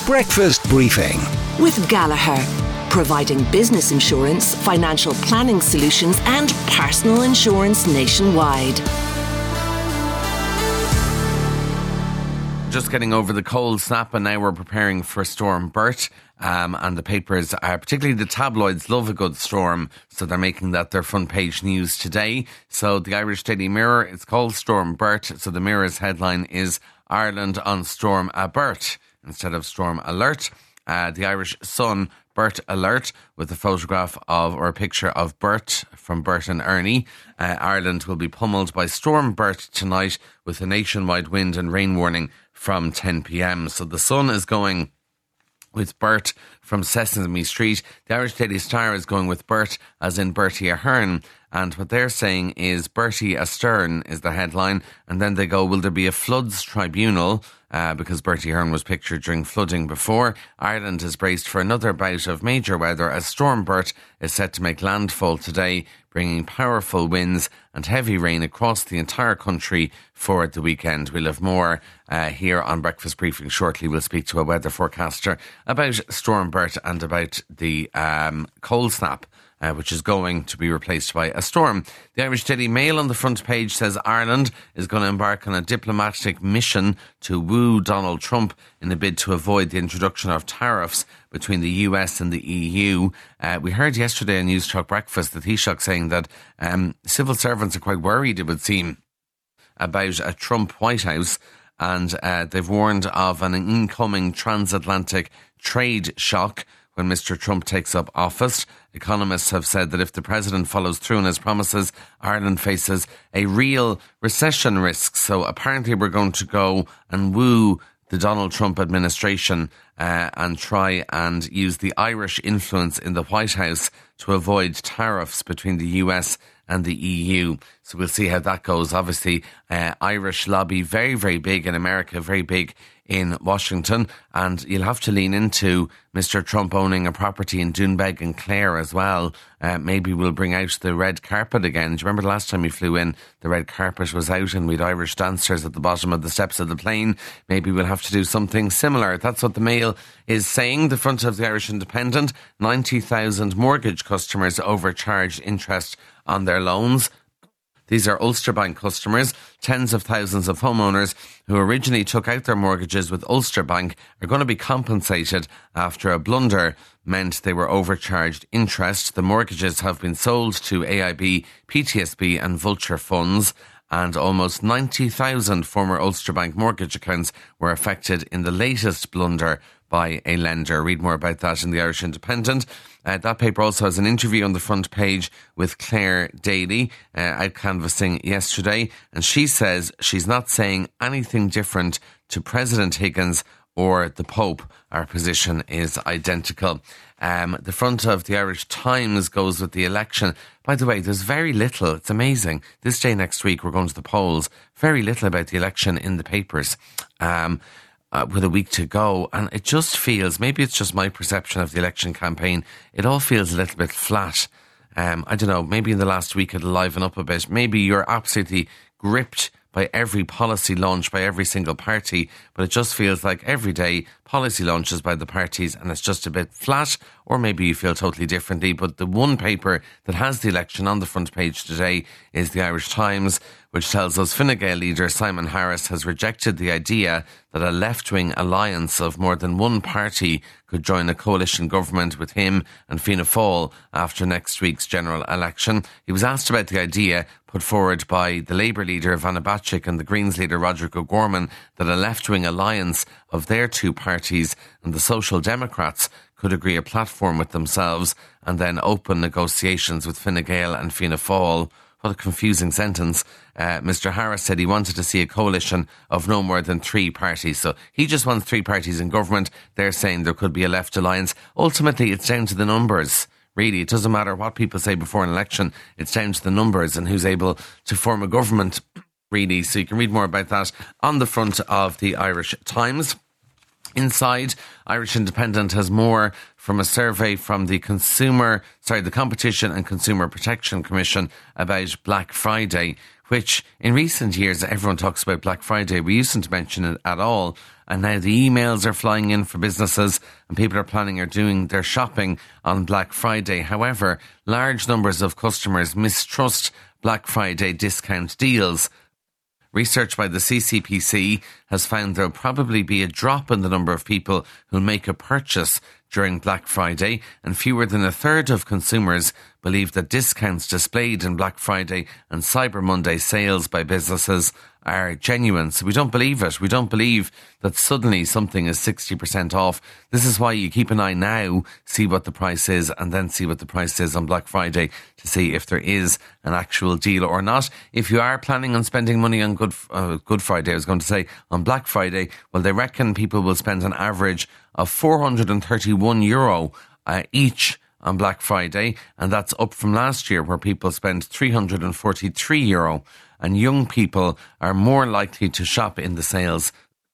Breakfast Briefing with Gallagher, providing business insurance, financial planning solutions and personal insurance nationwide. Just getting over the cold snap, and now we're preparing for Storm Bert. And the papers, particularly the tabloids, love a good storm, so they're making that their front page news today. So the Irish Daily Mirror, it's called Storm Bert. So the Mirror's headline is Ireland on Storm Bert instead of Storm Alert. The Irish Sun, Bert Alert, with a photograph of, or a picture of Bert from Bert and Ernie. Ireland will be pummeled by Storm Bert tonight with a nationwide wind and rain warning from 10 p.m. So the Sun is going with Bert from Sesame Street. The Irish Daily Star is going with Bert, as in Bertie Ahern. And what they're saying is Bertie Astern is the headline. And then they go, will there be a floods tribunal? Because Bertie Ahern was pictured during flooding before. Ireland is braced for another bout of major weather as Storm Bert is set to make landfall today, bringing powerful winds and heavy rain across the entire country for the weekend. We'll have more here on Breakfast Briefing shortly. We'll speak to a weather forecaster about Storm Bert and about the cold snap, which is going to be replaced by a storm. The Irish Daily Mail on the front page says Ireland is going to embark on a diplomatic mission to woo Donald Trump in a bid to avoid the introduction of tariffs between the US and the EU. We heard yesterday on News Talk Breakfast the Taoiseach saying that civil servants are quite worried, it would seem, about a Trump White House, and they've warned of an incoming transatlantic trade shock when Mr. Trump takes up office. Economists have said that if the president follows through on his promises, Ireland faces a real recession risk. So apparently we're going to go and woo the Donald Trump administration and try and use the Irish influence in the White House to avoid tariffs between the US and the EU. So we'll see how that goes. Obviously, Irish lobby very, very big in America, very big in Washington, and you'll have to lean into Mr. Trump owning a property in Doonbeg and Clare as well. Maybe we'll bring out the red carpet again. Do you remember the last time he flew in, the red carpet was out and we'd Irish dancers at the bottom of the steps of the plane? Maybe we'll have to do something similar. That's what the Mail is saying. The front of the Irish Independent, 90,000 mortgage customers overcharged interest on their loans. These are Ulster Bank customers. Tens of thousands of homeowners who originally took out their mortgages with Ulster Bank are going to be compensated after a blunder meant they were overcharged interest. The mortgages have been sold to AIB, PTSB and Vulture funds, and almost 90,000 former Ulster Bank mortgage accounts were affected in the latest blunder by a lender. Read more about that in the Irish Independent. That paper also has an interview on the front page with Claire Daly, out canvassing yesterday, and she says she's not saying anything different to President Higgins or the Pope. Our position is identical. The front of the Irish Times goes with the election. By the way, there's very little, it's amazing, this day next week we're going to the polls, very little about the election in the papers. With a week to go, and it just feels, maybe it's just my perception of the election campaign, it all feels a little bit flat. I don't know, maybe in the last week it'll liven up a bit. Maybe you're absolutely gripped by every policy launch by every single party, but it just feels like every day policy launches by the parties and it's just a bit flat, or maybe you feel totally differently. But the one paper that has the election on the front page today is the Irish Times, which tells us Fine Gael leader Simon Harris has rejected the idea that a left-wing alliance of more than one party could join a coalition government with him and Fianna Fáil after next week's general election. He was asked about the idea put forward by the Labour leader Vanna Bacik and the Greens leader Roderick O'Gorman that a left-wing alliance of their two parties and the Social Democrats could agree a platform with themselves and then open negotiations with Fine Gael and Fianna Fáil. What a confusing sentence. Mr. Harris said he wanted to see a coalition of no more than three parties. So he just wants three parties in government. They're saying there could be a left alliance. Ultimately, it's down to the numbers. Really, it doesn't matter what people say before an election. It's down to the numbers and who's able to form a government, really. So you can read more about that on the front of the Irish Times. Inside, Irish Independent has more from a survey from the Competition and Consumer Protection Commission about Black Friday, which in recent years, everyone talks about Black Friday. We used to mention it at all. And now the emails are flying in for businesses and people are planning or doing their shopping on Black Friday. However, large numbers of customers mistrust Black Friday discount deals. Research by the CCPC has found there will probably be a drop in the number of people who make a purchase during Black Friday, and fewer than a third of consumers believe that discounts displayed in Black Friday and Cyber Monday sales by businesses are genuine. So we don't believe it. We don't believe that suddenly something is 60% off. This is why you keep an eye now, see what the price is, and then see what the price is on Black Friday to see if there is an actual deal or not. If you are planning on spending money on Good Friday, I was going to say on Black Friday, well, they reckon people will spend an average of €431 each on Black Friday, and that's up from last year where people spent €343. And young people are more likely to shop in the sales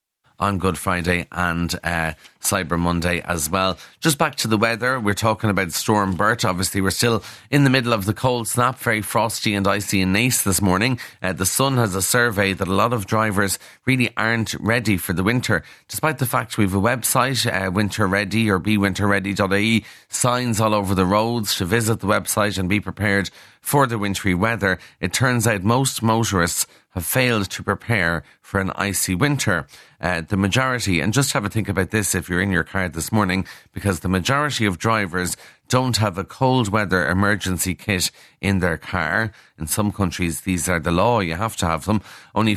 on Good Friday and Cyber Monday as well. Just back to the weather, we're talking about Storm Bert. Obviously, we're still in the middle of the cold snap, very frosty and icy in Naas this morning. The Sun has a survey that a lot of drivers really aren't ready for the winter, despite the fact we have a website, Winter Ready or bewinterready.ie, signs all over the roads to visit the website and be prepared for the wintry weather. It turns out most motorists have failed to prepare for an icy winter. The majority, and just have a think about this if you're in your car this morning, because the majority of drivers don't have a cold weather emergency kit in their car. In some countries, these are the law. You have to have them. Only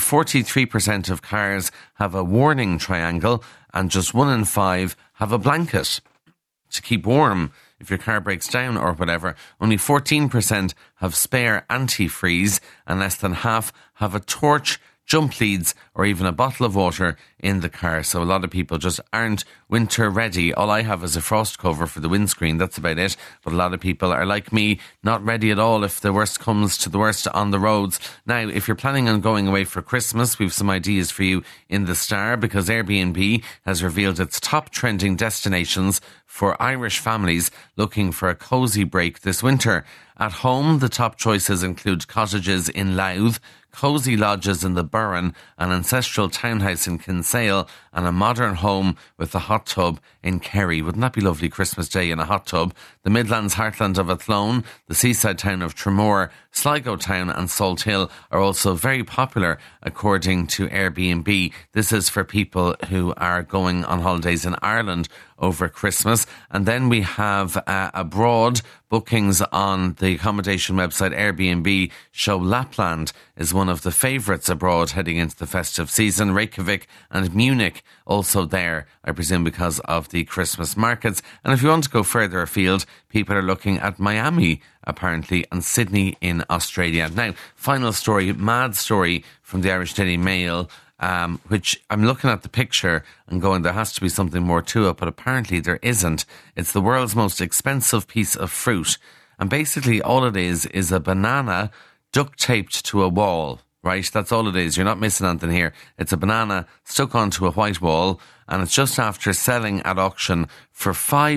43% of cars have a warning triangle, and just 1 in 5 have a blanket to keep warm if your car breaks down or whatever. Only 14% have spare antifreeze, and less than half have a torch, jump leads, or even a bottle of water in the car. So a lot of people just aren't winter ready. All I have is a frost cover for the windscreen. That's about it. But a lot of people are like me, not ready at all if the worst comes to the worst on the roads. Now, if you're planning on going away for Christmas, we've some ideas for you in the Star, because Airbnb has revealed its top trending destinations for Irish families looking for a cosy break this winter. At home, the top choices include cottages in Louth, cosy lodges in the Burren, an ancestral townhouse in Kinsale, and a modern home with a hot tub in Kerry. Wouldn't that be lovely, Christmas Day in a hot tub? The Midlands heartland of Athlone, the seaside town of Tramore, Sligo Town and Salt Hill are also very popular according to Airbnb. This is for people who are going on holidays in Ireland over Christmas. And then we have abroad bookings on the accommodation website Airbnb show Lapland is one of the favourites abroad heading into the festive season. Reykjavik and Munich also there, I presume because of the Christmas markets. And if you want to go further afield, people are looking at Miami apparently and Sydney in Australia. Now, final story, mad story from the Irish Daily Mail, which I'm looking at the picture and going, there has to be something more to it, but apparently there isn't. It's the world's most expensive piece of fruit. And basically all it is a banana duct taped to a wall, right? That's all it is. You're not missing anything here. It's a banana stuck onto a white wall, and it's just after selling at auction for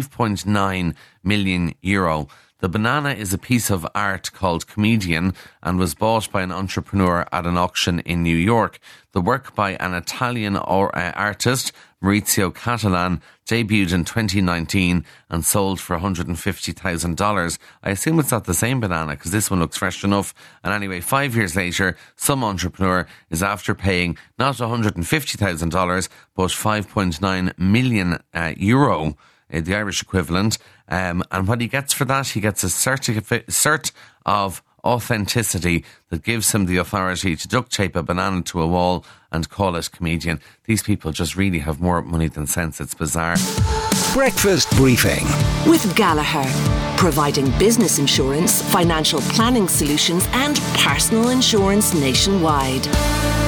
€5.9 million. The banana is a piece of art called Comedian and was bought by an entrepreneur at an auction in New York. The work by an Italian artist, Maurizio Catalan, debuted in 2019 and sold for $150,000. I assume it's not the same banana because this one looks fresh enough. And anyway, 5 years later, some entrepreneur is after paying not $150,000 but €5.9 million, the Irish equivalent. And what he gets for that, he gets a cert of authenticity that gives him the authority to duct tape a banana to a wall and call it Comedian. These people just really have more money than sense. It's bizarre. Breakfast Briefing with Gallagher, providing business insurance, financial planning solutions and personal insurance nationwide.